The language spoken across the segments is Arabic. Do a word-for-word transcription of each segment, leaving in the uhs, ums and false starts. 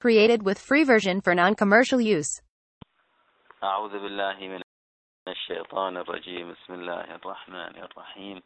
Created with free version for non-commercial use. أعوذ بالله من الشيطان الرجيم. بسم الله الرحمن الرحيم.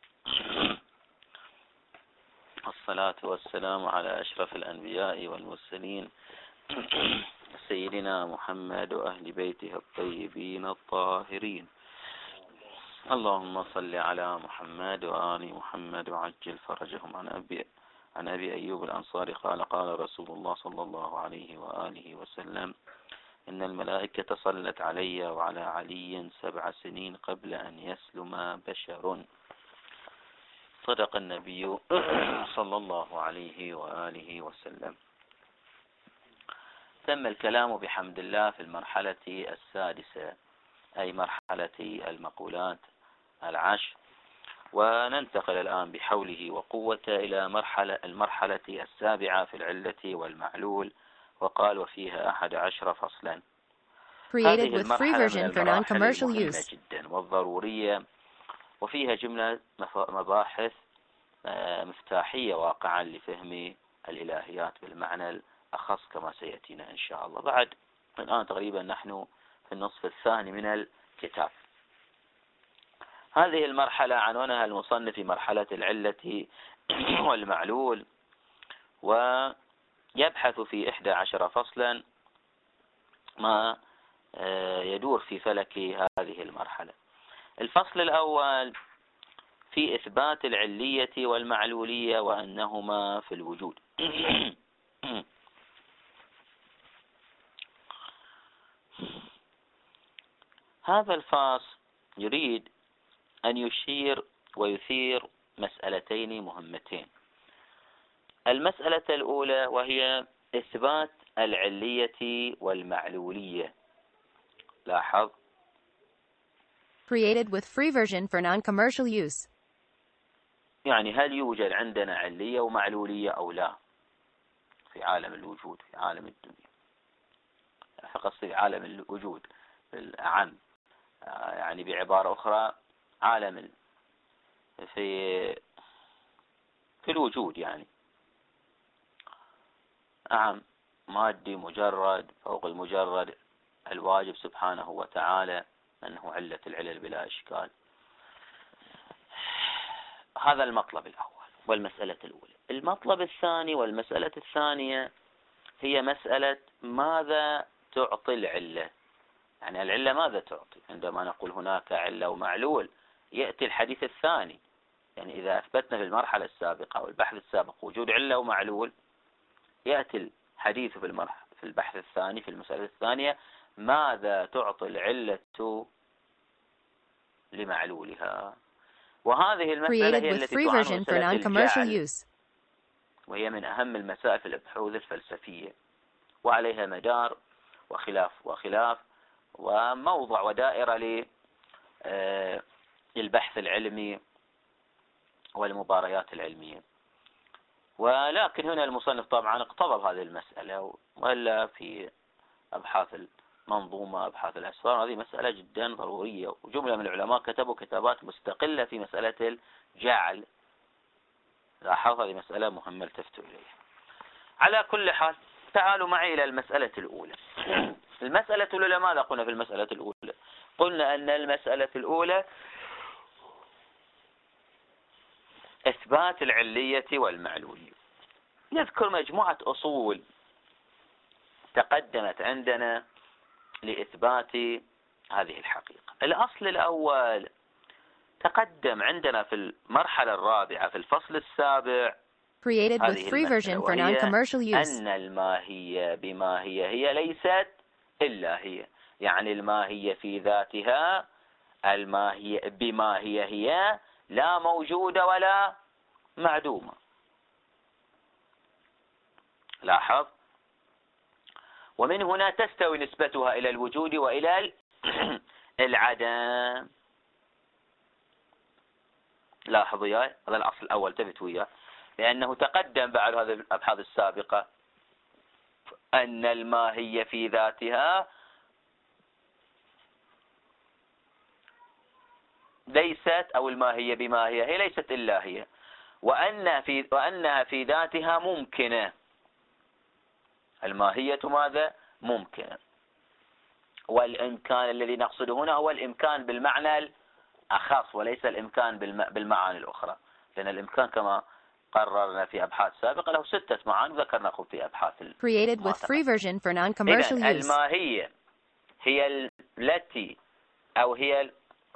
الصلاة والسلام على أشرف الأنبياء والمرسلين سيدنا محمد وأهل بيته الطيبين الطاهرين. اللهم صل على محمد وآل محمد وعجل فرجهم. عن أبي عن أبي أيوب الأنصاري قال قال رسول الله صلى الله عليه وآله وسلم: إن الملائكة صلت علي وعلى علي سبع سنين قبل أن يسلم بشر. صدق النبي صلى الله عليه وآله وسلم. تم الكلام بحمد الله في المرحلة السادسة، أي مرحلة المقولات العشر، وننتقل الآن بحوله وقوته إلى مرحلة المرحلة السابعة في العلة والمعلول، وقال وفيها أحد عشر فصلا. Created with free version for non-commercial use. جدا والضرورية، وفيها جملة مباحث مفتاحية واقعا لفهم الإلهيات بالمعنى الأخص كما سيأتينا إن شاء الله. بعد الآن تقريبا نحن في النصف الثاني من الكتاب. هذه المرحلة عنوانها المصنف مرحلة العلة والمعلول، ويبحث في إحدى عشر فصلا ما يدور في فلك هذه المرحلة. الفصل الأول في إثبات العلية والمعلولية وأنهما في الوجود. هذا الفصل يريد أن يشير ويثير مسألتين مهمتين. المسألة الأولى وهي إثبات العلية والمعلولية. لاحظ. Created with free version for non-commercial use. يعني هل يوجد عندنا علية ومعلولية أو لا في عالم الوجود، في عالم الدنيا، فقصدي عالم الوجود الأعم، يعني بعبارة أخرى عالم في في الوجود، يعني أعم مادي مجرد فوق المجرد، الواجب سبحانه وتعالى أنه علة العلل بلا إشكال. هذا المطلب الأول والمسألة الأولى. المطلب الثاني والمسألة الثانية هي مسألة ماذا تعطي العلة، يعني العلة ماذا تعطي. عندما نقول هناك علة ومعلول يأتي الحديث الثاني، يعني إذا أثبتنا في المرحلة السابقة والبحث السابق وجود علة ومعلول، يأتي الحديث في المرحلة في البحث الثاني في المسألة الثانية ماذا تعطي العلة لمعلولها. وهذه المسألة هي التي تعنى مسألة الجعل، وهي من أهم المسائل في البحوث الفلسفية، وعليها مدار وخلاف وخلاف وموضع ودائرة للبحث العلمي والمباريات العلمية. ولكن هنا المصنف طبعا اقتضب هذه المسألة، وإلا في أبحاث المنظومة أبحاث الأسفار هذه مسألة جدا ضرورية، وجملة من العلماء كتبوا كتابات مستقلة في مسألة الجعل. لاحظ هذه مسألة مهمة التفتوا إليها. على كل حال تعالوا معي إلى المسألة الأولى. المسألة الأولى ماذا قلنا في المسألة الأولى؟ قلنا أن المسألة الأولى إثبات العلية والمعلولية. نذكر مجموعة أصول تقدمت عندنا لإثبات هذه الحقيقة. الأصل الأول تقدم عندنا في المرحلة الرابعة في الفصل السابع، Created with free version for non-commercial use. أن الماهية بما هي هي ليست إلا هي، يعني الماهية في ذاتها، الماهية بما هي هي لا موجودة ولا معدومة. لاحظ. ومن هنا تستوي نسبتها إلى الوجود وإلى العدم. لاحظ وياي، هذا الأصل الأول تبت وياه، لأنه تقدم بعد هذه الأبحاث السابقة أن الماهية في ذاتها ليست، أو الماهية بما هي هي ليست إلا هي، وأن في وأنها في ذاتها ممكنة، الماهية ماذا؟ ممكنة. والإمكان الذي نقصده هنا هو الإمكان بالمعنى الأخص وليس الإمكان بالمعاني الأخرى، لأن الإمكان كما قررنا في أبحاث سابقة له ستة معاني وذكرنا في أبحاث Created with free version for non-commercial use. الماهية هي التي أو هي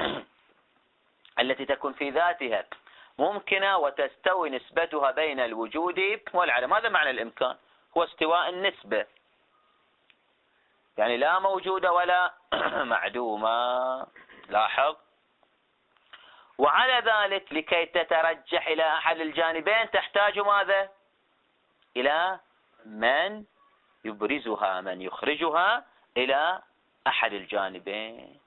التي تكون في ذاتها ممكنة وتستوي نسبتها بين الوجود والعدم. هذا معنى الإمكان، هو استواء النسبة، يعني لا موجودة ولا معدومة. لاحظ. وعلى ذلك لكي تترجح إلى أحد الجانبين تحتاج ماذا؟ إلى من يبرزها، من يخرجها إلى أحد الجانبين،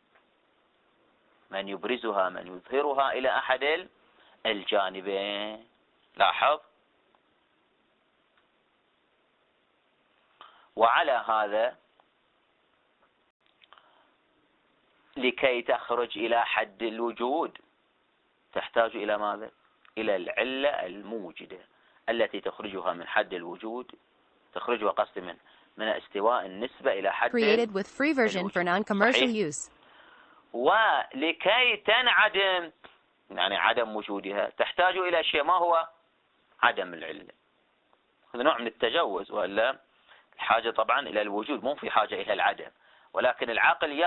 من يبرزها، من يظهرها إلى أحد الجانبين. لاحظ. وعلى هذا لكي تخرج إلى حد الوجود تحتاج إلى ماذا؟ إلى العلة الموجدة التي تخرجها من حد الوجود، تخرجها قصد من من استواء النسبة إلى حد Created with free version for non-commercial use. ولكي تنعدم، يعني عدم وجودها، تحتاج إلى شيء. ما هو؟ عدم العلة. هذا نوع من التجوز، ولا الحاجة طبعا إلى الوجود، مو في حاجة إلى العدم. ولكن العقل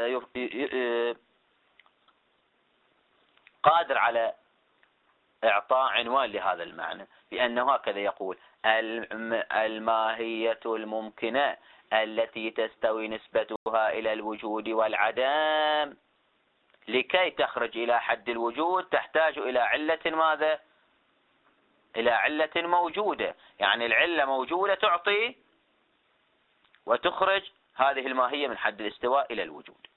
قادر على إعطاء عنوان لهذا المعنى، بأنه هكذا يقول: الماهية الممكنة التي تستوي نسبتها إلى الوجود والعدم لكي تخرج إلى حد الوجود تحتاج إلى علة ماذا؟ إلى علة موجودة. يعني العلة موجودة تعطي وتخرج هذه الماهية من حد الاستواء إلى الوجود.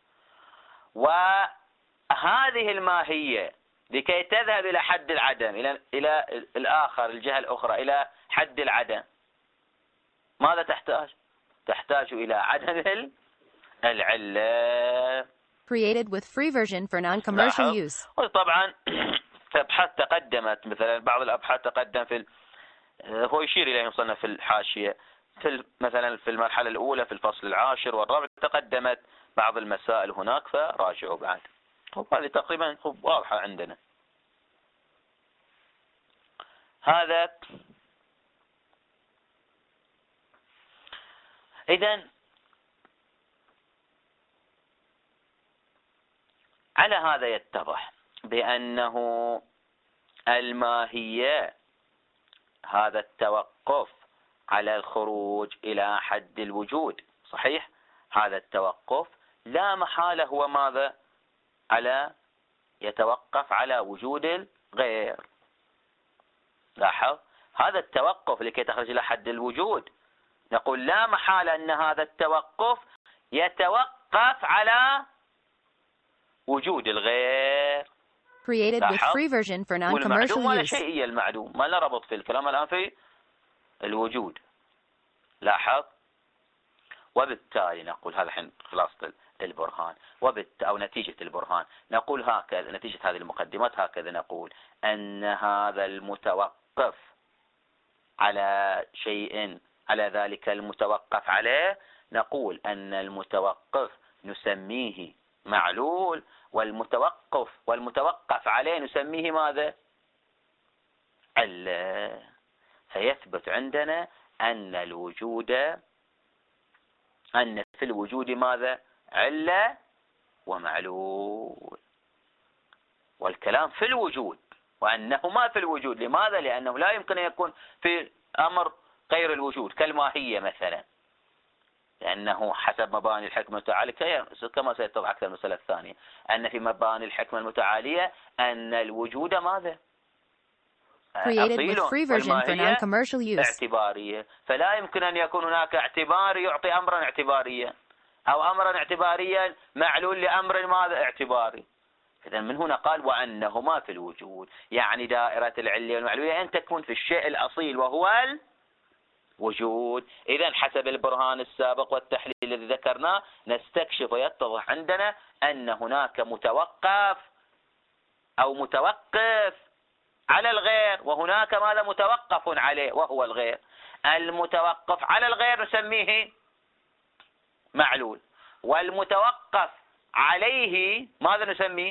وهذه الماهية لكي تذهب إلى حد العدم، إلى إلى الآخر، الجهة الأخرى، إلى حد العدم، ماذا تحتاج؟ تحتاج إلى عدم العلة. Created with free version for non-commercial use. وطبعا أبحاث تقدمت، مثلا بعض الأبحاث تقدم في ال... هو يشير إليه وصلنا في الحاشية، في مثلا في المرحلة الأولى في الفصل العاشر والرابع تقدمت بعض المسائل هناك، فراجعوا بعد. هذه تقريبا واضحة عندنا. هذا إذن على هذا يتضح بأنه الماهية هذا التوقف على الخروج إلى حد الوجود، صحيح؟ هذا التوقف لا محالة هو ماذا؟ على يتوقف على وجود الغير. لاحظ، هذا التوقف لكي تخرج إلى حد الوجود نقول لا محالة أن هذا التوقف يتوقف على وجود الغير. Created with free version for non-commercial ولا use. شيء المعدوم، ما له ربط في الكلام الآن في الوجود. لاحظ. وبالتالي نقول هذا الحين خلاصة البرهان، وبالت أو نتيجة البرهان نقول هكذا، نتيجة هذه المقدمات هكذا نقول أن هذا المتوقف على شيء، على ذلك المتوقف عليه، نقول أن المتوقف نسميه معلول، والمتوقف والمتوقف عليه نسميه ماذا؟ علة. فيثبت عندنا أن الوجود، أن في الوجود ماذا؟ علة ومعلول. والكلام في الوجود وأنه ما في الوجود. لماذا؟ لأنه لا يمكن أن يكون في أمر غير الوجود كالماهية مثلا، لأنه حسب مباني الحكمة المتعالية كما سيتضح أكثر المسألة الثانية، أن في مباني الحكمة المتعالية أن الوجود ماذا؟ Created with free version for non-commercial use. اعتبارية، فلا يمكن أن يكون هناك اعتباري يعطي أمرا اعتباريا، أو أمرا اعتباريا معلول لأمر ماذا؟ اعتباري. إذن من هنا قال وأنهما في الوجود، يعني دائرة العلة والمعلولية أن تكون في الشيء الأصيل وهو الوجود. إذن حسب البرهان السابق والتحليل الذي ذكرناه نستكشف ويتضح عندنا أن هناك متوقف أو متوقف على الغير، وهناك ماذا؟ متوقف عليه وهو الغير. المتوقف على الغير نسميه معلول، والمتوقف عليه ماذا نسميه؟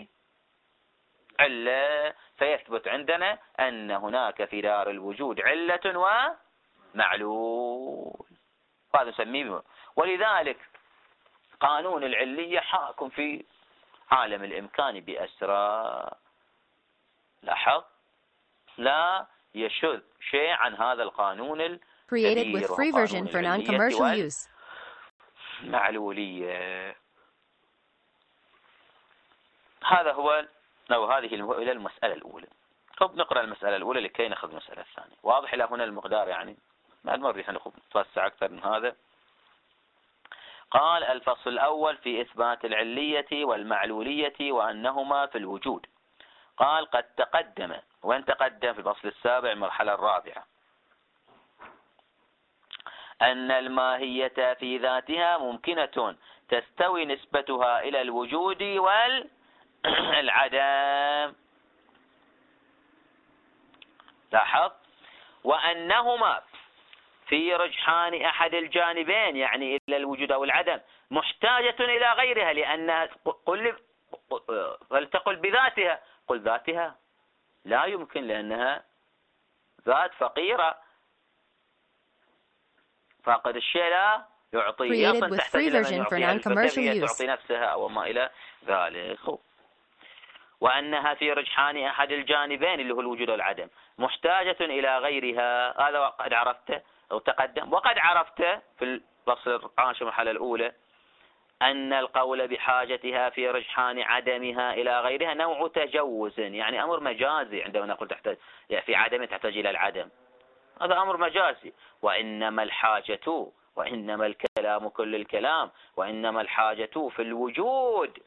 علة. فيثبت عندنا أن هناك في دار الوجود علة ومعلول، هذا نسميه. ولذلك قانون العلية حاكم في عالم الإمكان بأسرى. لاحظ، لا يشذ شيء عن هذا القانون الكبير وقانون العلية والمعلولية. هذا هو أو هذه إلى المسألة الأولى. طب نقرأ المسألة الأولى لكي نأخذ المسألة الثانية. واضح إلى هنا المقدار؟ يعني ما نريد نأخذ نتوسع أكثر من هذا. قال: الفصل الأول في إثبات العلية والمعلولية وأنهما في الوجود. قال: قد تقدم، وين تقدم؟ في الفصل السابع المرحلة الرابعة، أن الماهية في ذاتها ممكنة تستوي نسبتها إلى الوجود والعدم. لاحظ، وأنهما في رجحان أحد الجانبين، يعني إلى الوجود أو العدم، محتاجة إلى غيرها، لأنها قل فلتقل بذاتها، قل ذاتها لا يمكن، لأنها ذات فقيرة، فاقد الشيء لا يعطيه، أصلا تحتاج إلى من يعطيها، تعطي نفسها أو ما إلى ذلك. وأنها في رجحان أحد الجانبين اللي هو الوجود والعدم محتاجة إلى غيرها، هذا وقد عرفته أو تقدم. وقد عرفته في الفصل العاشر المرحلة الأولى أن القول بحاجتها في رجحان عدمها إلى غيرها نوع تجوز، يعني أمر مجازي. عندما نقول تحتاج يعني في عدم تحتاج إلى العدم، هذا أمر مجازي. وإنما الحاجة، وإنما الكلام كل الكلام، وإنما الحاجة في الوجود،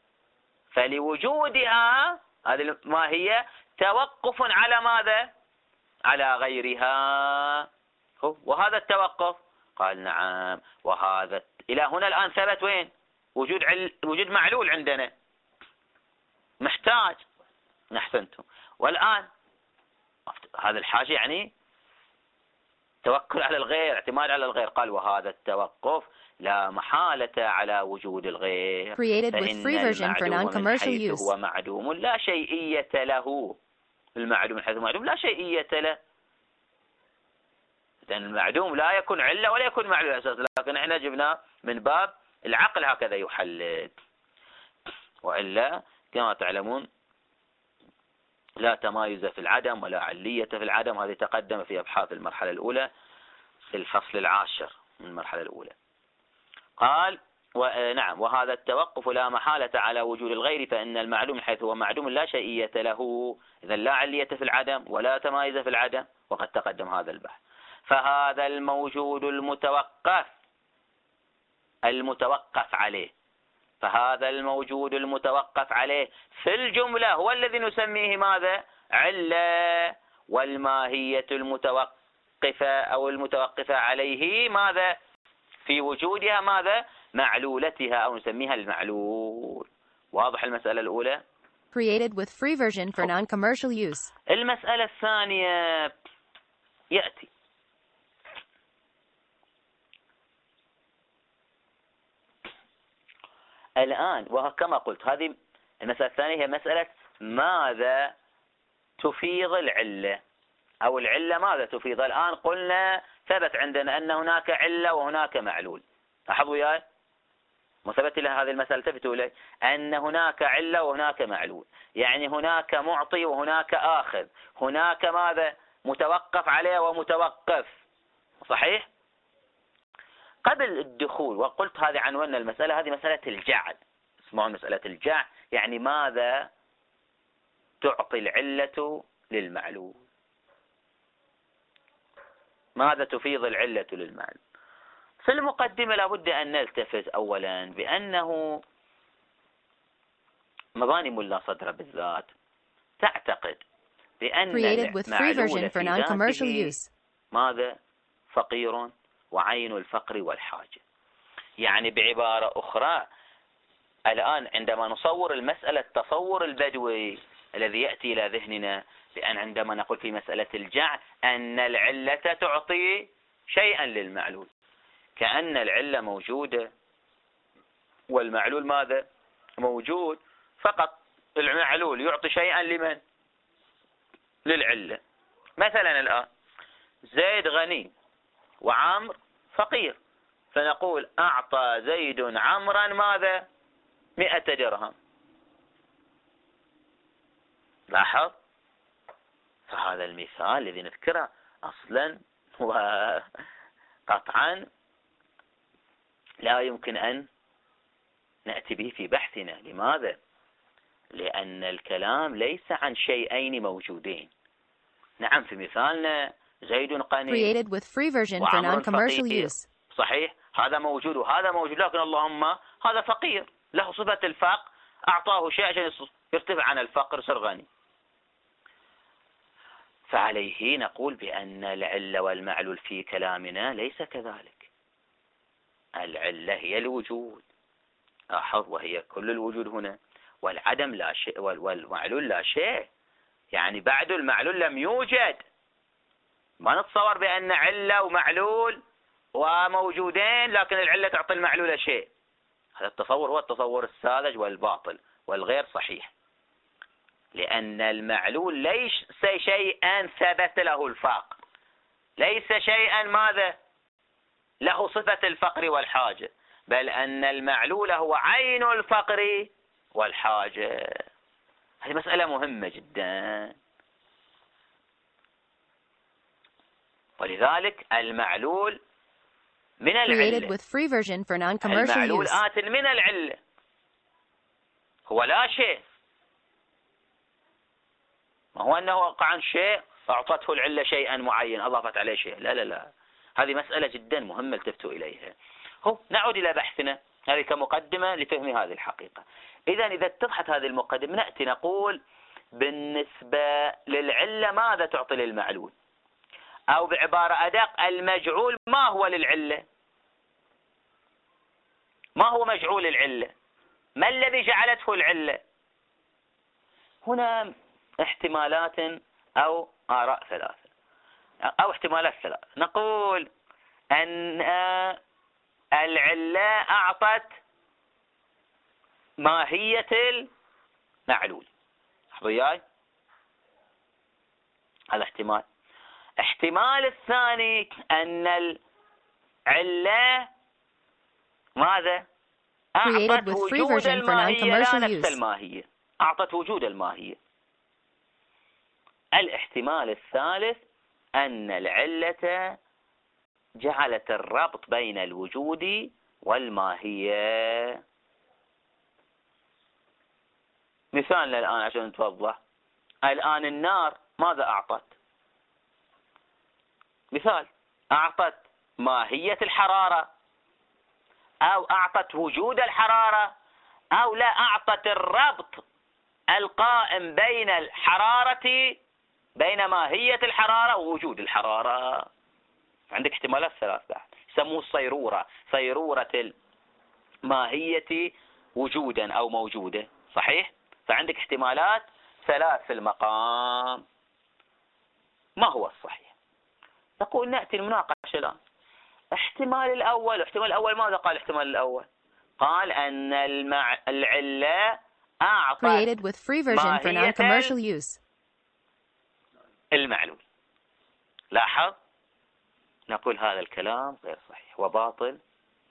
فلوجودها هذه ما هي توقف على ماذا؟ على غيرها. وهذا التوقف قال نعم، وهذا إلى هنا الآن ثبت وين؟ وجود عل... وجود معلول عندنا محتاج. أحسنتم. والآن هذا الحاجة يعني توكل على الغير، اعتماد على الغير. قال: وهذا التوقف لا محالة على وجود الغير، فإن المعدوم من حيث هو معدوم لا شيئية له. المعدوم من حيث هو معدوم لا شيئية له، لأن المعدوم لا يكون علة ولا يكون معلول أساسا، لكن احنا جبناه من باب العقل هكذا يحلل. وإلا كما تعلمون لا تمايز في العدم ولا علية في العدم، هذه تقدم في أبحاث المرحلة الأولى في الفصل العاشر من المرحلة الأولى. قال: ونعم، وهذا التوقف لا محالة على وجود الغير، فإن المعلوم من حيث هو معدوم لا شيئية له، إذا لا علية في العدم ولا تمايز في العدم، وقد تقدم هذا البحث. فهذا الموجود المتوقف المتوقف عليه فهذا الموجود المتوقف عليه في الجملة هو الذي نسميه ماذا؟ علة. والماهية المتوقفة أو المتوقفة عليه ماذا؟ في وجودها ماذا؟ معلولتها أو نسميها المعلول. واضح المسألة الأولى؟ Created with free version for non-commercial use. المسألة الثانية يأتي الآن، وكما قلت هذه المسألة الثانية هي مسألة ماذا تفيض العلة، أو العلة ماذا تفيض. الآن قلنا ثبت عندنا أن هناك علة وهناك معلول. لاحظوا وياي، مثبت إلى هذه المسألة التفتوا إليه أن هناك علة وهناك معلول، يعني هناك معطي وهناك آخذ، هناك ماذا؟ متوقف عليه ومتوقف. صحيح؟ قبل الدخول وقلت هذه عنوان المسألة، هذه مسألة الجعل، اسمعوا مسألة الجعل، يعني ماذا تعطي العلة للمعلول، ماذا تفيض العلة للمعلول. في المقدمة لابد أن نلتفت أولا بأنه مباني ملا صدر بالذات تعتقد بأن المعلول في ذاته ماذا؟ فقير، وعين الفقر والحاجة. يعني بعبارة أخرى الآن عندما نصور المسألة التصور البدوي الذي يأتي إلى ذهننا، بأن عندما نقول في مسألة الجعل أن العلة تعطي شيئا للمعلول، كأن العلة موجودة والمعلول ماذا؟ موجود، فقط المعلول يعطي شيئا لمن؟ للعلة. مثلا الآن زيد غني وعمر فقير، فنقول أعطى زيد عمرا ماذا؟ مئة درهم. لاحظ، فهذا المثال الذي نذكره أصلا وقطعا لا يمكن أن نأتي به في بحثنا. لماذا؟ لأن الكلام ليس عن شيئين موجودين. نعم في مثالنا زيد قني Created with free version for وعمر non-commercial فقير، use. صحيح، هذا موجود وهذا موجود، لكن اللهم هذا فقير له صفة الفقر، أعطاه شيء عشان يرتفع عن الفقر صار غني. فعليه نقول بأن العلة والمعلول في كلامنا ليس كذلك. العلة هي الوجود، لاحظ، وهي كل الوجود هنا، والعدم لا شيء، والمعلول لا شيء، يعني بعد المعلول لم يوجد. ما نتصور بأن علة ومعلول وموجودين لكن العلة تعطي المعلول شيء. هذا التصور هو التصور الساذج والباطل والغير صحيح، لأن المعلول ليس شيئا ثبت له الفقر، ليس شيئا ماذا؟ له صفة الفقر والحاجة، بل أن المعلول هو عين الفقر والحاجة. هذه مسألة مهمة جدا. ولذلك المعلول من العلة، Created with free version for non-commercial المعلول use. آت من العلة، هو لا شيء. ما هو أنه وقع عن شيء أعطته العلة شيئا معين أضافت عليه شيء، لا لا لا، هذه مسألة جدا مهمة التفتوا إليها. هو نعود إلى بحثنا، هذه كمقدمة لفهم هذه الحقيقة. إذا إذا اتضحت هذه المقدمة نأتي نقول بالنسبة للعلة ماذا تعطي للمعلول، أو بعبارة أدق المجعول ما هو للعلة، ما هو مجعول العلة، ما الذي جعلته العلة. هنا احتمالات أو آراء ثلاثة أو احتمالات ثلاثة. نقول أن العلة أعطت ماهية المعلول. لاحظوا وياي، هذا احتمال. احتمال الثاني أن العلة ماذا؟ أعطت وجود الماهية لا نفس الماهية، أعطت وجود الماهية. الاحتمال الثالث أن العلة جعلت الربط بين الوجود والماهية. مثالنا الآن عشان نتوضح، الآن النار ماذا أعطت؟ مثال، أعطت ماهية الحرارة، أو أعطت وجود الحرارة، أو لا أعطت الربط القائم بين الحرارة، بين ماهية الحرارة ووجود الحرارة. عندك احتمالات ثلاثة يسموه الصيرورة، صيرورة الماهية وجودا أو موجودة، صحيح؟ فعندك احتمالات ثلاث في المقام. ما هو الصحيح؟ نقول نأتي المناقشة الآن. احتمال الأول، احتمال الأول ماذا قال الاحتمال الأول؟ قال أن المع... العلة أعطت Created with free version for non-commercial use. المعلول. لاحظ، نقول هذا الكلام غير صحيح وباطل.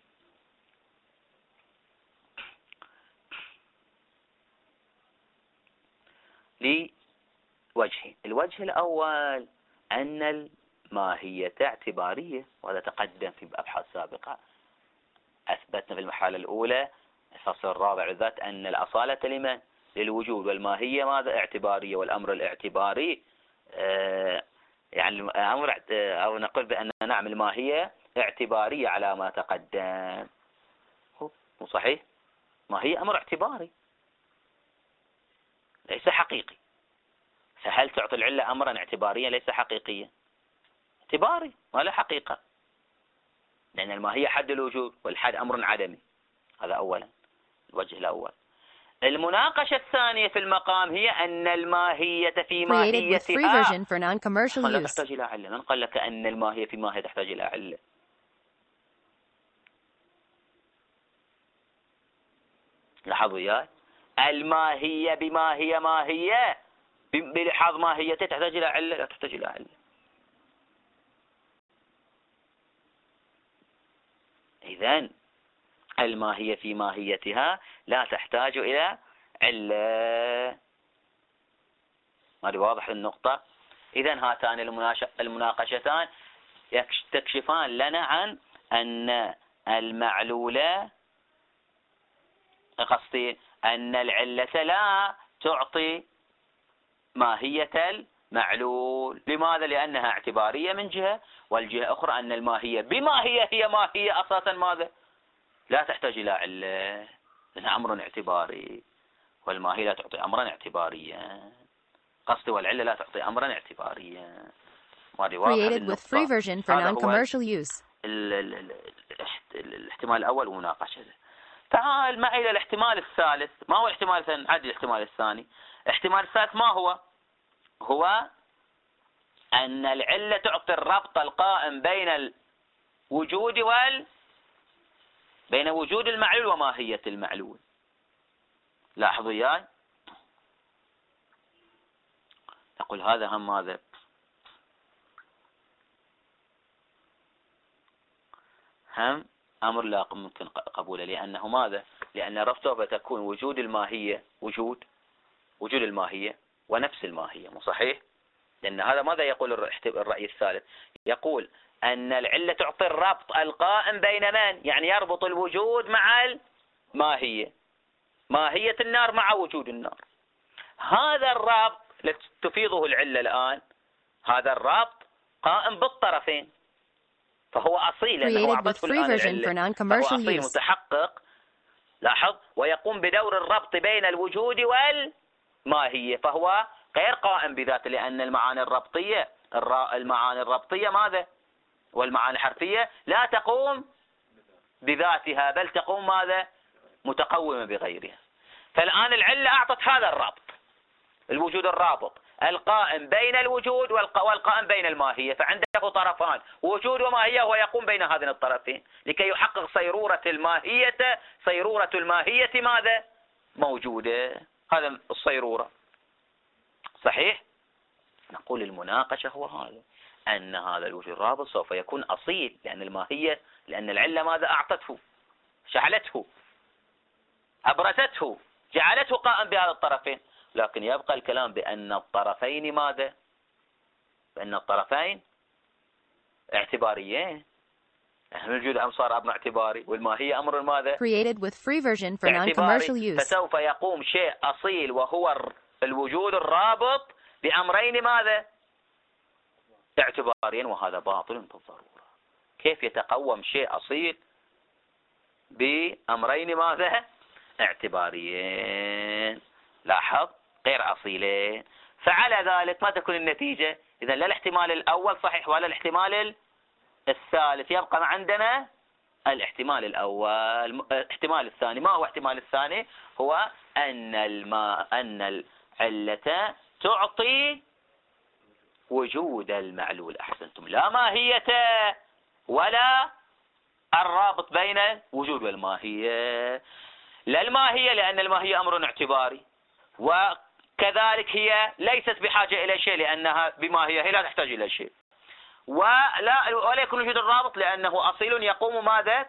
لوجهين. الوجه الأول أن الماهية اعتبارية، وهذا تقدم في أبحاث سابقة. أثبتنا في المرحلة الأولى الفصل الرابع بالذات أن الأصالة لمن؟ للوجود، والماهية ماذا؟ اعتبارية، والأمر الاعتباري آه يعني الأمر أو نقول بأن نعم الماهية اعتبارية على ما تقدم. هو مو صحيح؟ ماهية أمر اعتباري ليس حقيقي. فهل تعطي العلة أمرا اعتباريا ليس حقيقيا؟ اعتباري ما له حقيقة، لأن الماهية حد الوجود والحد أمر عدمي. هذا أولا، الوجه الأول. المناقشة الثانية في المقام هي أن الماهية في Created with free ماهيتها version for non-commercial لا use. تحتاج إلى علة. من قال لك أن الماهية في ماهية تحتاج إلى علة؟ لاحظوا وياي، الماهية بما هي ماهية بلحاظ ماهيتها تحتاج إلى علة؟ لا تحتاج إلى علة. إذن الماهية في ماهيتها لا تحتاج إلى علة. هذه واضح النقطة. إذن هاتان المناقشتان تكشفان لنا عن أن المعلولة، قصدي أن العلة لا تعطي ماهية المعلول. لماذا؟ لأنها اعتبارية من جهة، والجهة أخرى أن الماهية بما هي هي ماهية أساسا ماذا؟ لا تحتاج إلى علة، لأنها أمر اعتباري، والماهية لا تعطي أمرا اعتباريا. قصدي والعلة لا تعطي أمرا اعتباريا. Created with free version for non-commercial use. الاحتمال الأول ومناقشته. تعال معي إلى الاحتمال الثالث. ما هو الاحتمال الثاني؟ عد الاحتمال الثاني. الاحتمال الثالث ما هو؟ هو أن العلة تعطي الربط القائم بين الوجود وال بين وجود المعلول وماهية المعلول. لاحظوا وياي، نقول هذا هم ماذا؟ هم أمر لا ممكن قبوله، لأنه ماذا؟ لأن ربطه فتكون وجود الماهية وجود وجود الماهية ونفس الماهية، مو صحيح؟ لأن هذا ماذا يقول الرأي الثالث؟ يقول أن العلة تعطي الربط القائم بين من؟ يعني يربط الوجود مع الماهية، ماهية النار مع وجود النار. هذا الربط التي تفيضه العلة الآن، هذا الربط قائم بالطرفين، فهو أصيل لأنه أعطته الآن العلة، فهو أصيل متحقق. لاحظ، ويقوم بدور الربط بين الوجود والماهية، فهو غير قائم بذاته، لأن المعاني الربطية المعاني الربطية ماذا؟ والمعاني الحرفية لا تقوم بذاتها، بل تقوم ماذا؟ متقومة بغيرها. فالآن العلة أعطت هذا الربط، الوجود الرابط القائم بين الوجود والقائم بين الماهية، فعنده طرفان وجود وماهية، ويقوم بين هذين الطرفين لكي يحقق صيرورة الماهية. صيرورة الماهية ماذا؟ موجودة. هذا الصيرورة صحيح. نقول المناقشة هو هذا، أن هذا الوجود الرابط سوف يكون أصيل، لأن الماهية لأن العلة ماذا؟ أعطته، شعلته، أبرزته، جعلته قائم بهذا الطرفين. لكن يبقى الكلام بأن الطرفين ماذا؟ بأن الطرفين اعتباريين. الوجود أم صار أمر اعتباري، والماهية أمر ماذا؟ Created with free version for non-commercial use. فسوف يقوم شيء أصيل وهو الوجود الرابط بأمرين ماذا؟ اعتباريين، وهذا باطل بالضرورة. كيف يتقوم شيء أصيل بأمرين ماذا؟ اعتباريين. لاحظ، غير أصيلين. فعلى ذلك ما تكون النتيجة؟ إذا لا الاحتمال الأول صحيح ولا الاحتمال الثالث، يبقى عندنا الاحتمال الأول. الاحتمال الثاني، ما هو الاحتمال الثاني؟ هو أن الماء أن العلة تعطي وجود المعلول. أحسنتم، لا ماهية ولا الرابط بين الوجود والماهية. لا الماهية لأن الماهية أمر اعتباري، وكذلك هي ليست بحاجة إلى شيء لأنها بماهية هي لا تحتاج إلى شيء. ولا ولا يكون وجود الرابط لأنه أصيل يقوم ماذا؟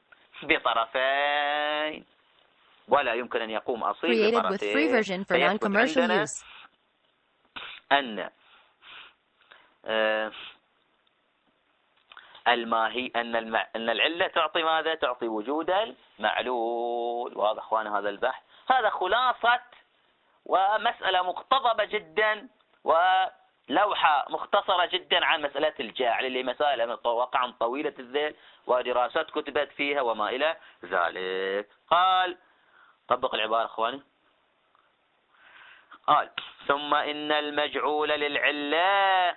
بطرفين، ولا يمكن أن يقوم أصيل بطرفين. فيثبت أن آه الماهي أن المع... أن العلة تعطي ماذا؟ تعطي وجود المعلول. واضح أخوانا هذا البحث؟ هذا خلاصة ومسألة مقتضبة جدا ولوحة مختصرة جدا عن مسألة الجاعل، اللي مسائل واقعا طويلة الذيل ودراسات كتبت فيها وما إلى ذلك. قال، طبق العبارة أخواني. قال: ثم إن المجعول للعلة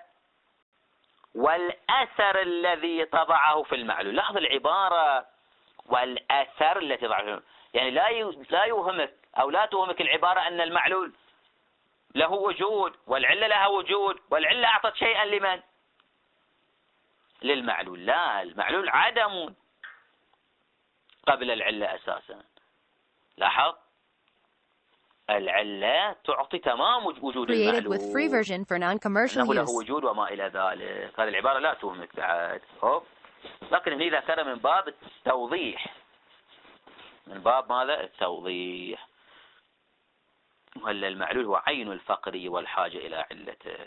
والأثر الذي طبعه في المعلول. لاحظ العبارة، والأثر الذي طبعه في المعلول، يعني لا لا يوهمك أو لا توهمك العبارة أن المعلول له وجود والعلة لها وجود، والعلة أعطت شيئا لمن؟ للمعلول. لا، المعلول عدم قبل العلة أساسا. لاحظ، العلة تعطي تمام وجود المعلول، أنه له وجود وما إلى ذلك. هذه العبارة لا توهمك بعد. هوب. لكن هنا ذكر من باب التوضيح، من باب ماذا؟ التوضيح. وهل المعلول هو عين الفقر والحاجة إلى علته.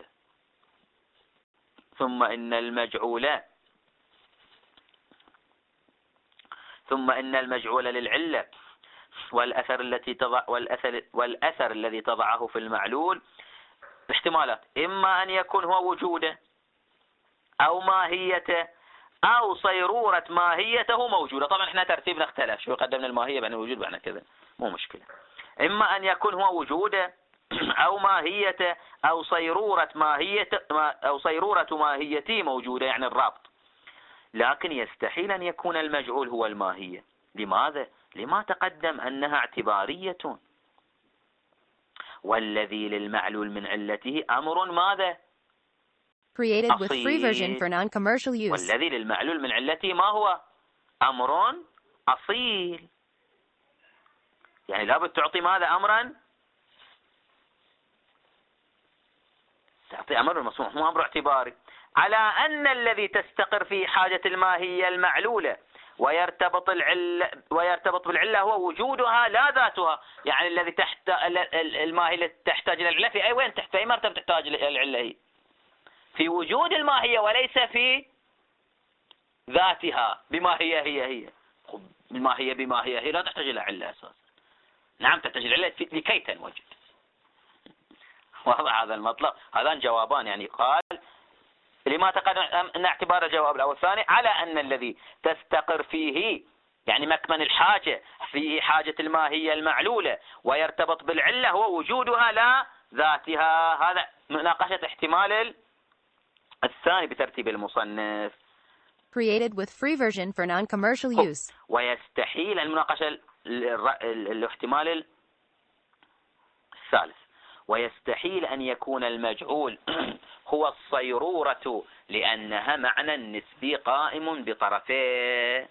ثم إن المجعول ثم إن المجعول للعلة والأثر التي تضع والأثر والأثر الذي تضعه في المعلول احتمالات، إما أن يكون هو وجوده أو ماهيته أو صيرورة ماهيته موجودة. طبعا احنا ترتيبنا اختلف، شو قدمنا الماهية بعد الوجود بعد كذا، مو مشكلة. إما أن يكون هو وجوده أو ماهيته أو صيرورة ماهيته أو صيرورة ماهيته موجودة، يعني الرابط. لكن يستحيل أن يكون المجعول هو الماهية. لماذا؟ لما تقدم أنها اعتبارية، والذي للمعلول من علته أمر ماذا؟ Created with free version for non-commercial use. والذي للمعلول من علته ما هو؟ أمر أصيل. يعني لابد تعطي ماذا؟ أمرا، تعطي أمر مسموح، مو أمر اعتباري. على أن الذي تستقر في حاجة الماهية المعلولة ويرتبط العلة ويرتبط بالعلة هو وجودها لا ذاتها. يعني الذي تحت الماهية التي تحتاج إلى العلة في أي وين تحت أي مرتبة تحتاج إلى العلة؟ هي في وجود الماهية وليس في ذاتها. بما هي هي هي بما هي بما هي هي لا تحتاج إلى علة أساسا. نعم تحتاج العلة لكي تنوجد. واضح هذا المطلب. هذان جوابان. يعني قال لما تقدم أن اعتبار الجواب الأول الثاني على أن الذي تستقر فيه يعني مكمن الحاجة فيه حاجة الماهية المعلولة ويرتبط بالعلة هو وجودها لا ذاتها. هذا مناقشة احتمال الثاني بترتيب المصنف. Created with free version for non-commercial use. ويستحيل المناقشة الاحتمال الثالث. ويستحيل أن يكون المجعول هو الصيرورة لأنها معنى نسبي قائم بطرفيه.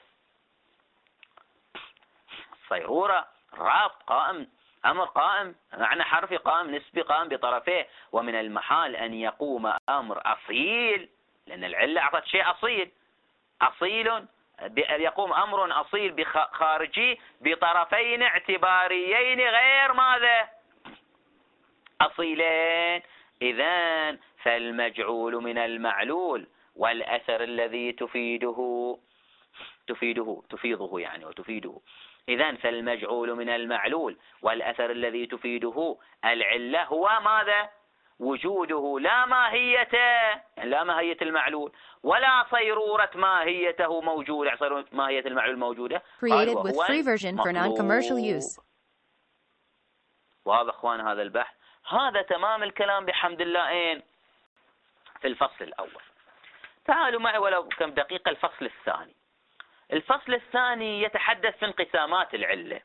الصيرورة رابط قائم، أمر قائم، معنى حرفي قائم نسبي قائم بطرفيه. ومن المحال أن يقوم أمر أصيل، لأن العلة أعطت شيء أصيل أصيل يقوم أمر أصيل خارجي بطرفين اعتباريين غير ماذا؟ أصيلين. إذن فالمجعول من المعلول والأثر الذي تفيده تفيده تفيضه يعني وتفيده. إذن فالمجعول من المعلول والأثر الذي تفيده العلة هو ماذا؟ وجوده لا ماهيته، لا ماهية المعلول ولا صيرورة ماهيته موجودة. صيرورة ماهية المعلول موجودة. Created with free version for non-commercial use. واضح اخوان هذا البحث. هذا تمام الكلام بحمد الله اين في الفصل الأول. تعالوا معي ولو كم دقيقة الفصل الثاني. الفصل الثاني يتحدث في انقسامات العلة.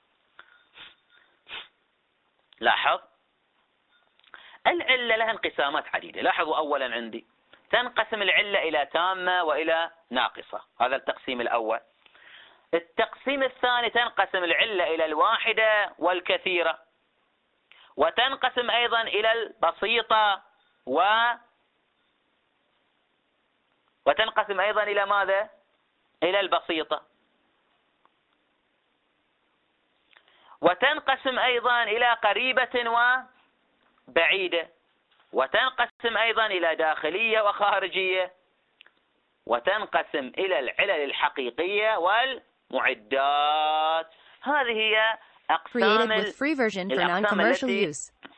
لاحظ العلة لها انقسامات عديدة. لاحظوا أولا عندي تنقسم العلة إلى تامة وإلى ناقصة. هذا التقسيم الأول. التقسيم الثاني تنقسم العلة إلى الواحدة والكثيرة، وتنقسم أيضا إلى البسيطة و وتنقسم أيضا إلى ماذا؟ إلى البسيطة. وتنقسم أيضا إلى قريبة وبعيدة، وتنقسم أيضا إلى داخلية وخارجية، وتنقسم إلى العلل الحقيقية والمعدات. هذه هي أقسام الأقسام التي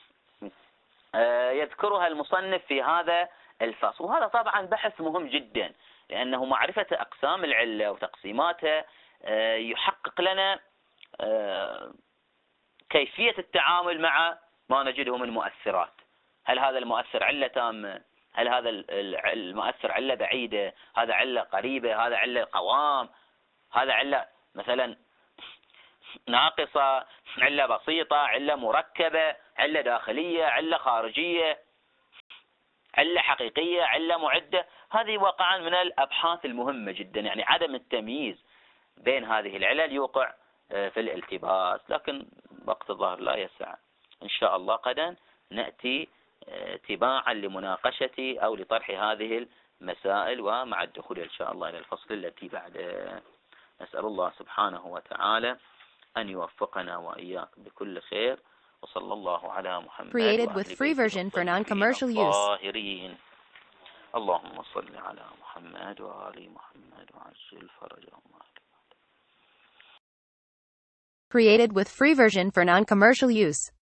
يذكرها المصنف في هذا الفصل. وهذا طبعا بحث مهم جدا، لأنه معرفة أقسام العلة وتقسيماتها يحقق لنا كيفية التعامل مع ما نجده من مؤثرات. هل هذا المؤثر علة تامة؟ هل هذا المؤثر علة بعيدة؟ هذا علة قريبة؟ هذا علة قوام؟ هذا علة مثلا ناقصة؟ علة بسيطة، علة مركبة، علة داخلية، علة خارجية، علة حقيقية، علة معدة. هذه واقعا من الأبحاث المهمة جدا، يعني عدم التمييز بين هذه العلل يوقع في الالتباس، لكن وقت الظهر لا يسع. إن شاء الله غدا نأتي تباعا لمناقشة أو لطرح هذه المسائل، ومع الدخول إن شاء الله إلى الفصل التي بعده. نسأل الله سبحانه وتعالى أن يوفقنا وإياك بكل خير، وصلى الله على محمد Created with free version for non-commercial use. الطاهرين. اللهم صل على محمد وآل محمد وعجل فرجهم. Created with free version for non-commercial use.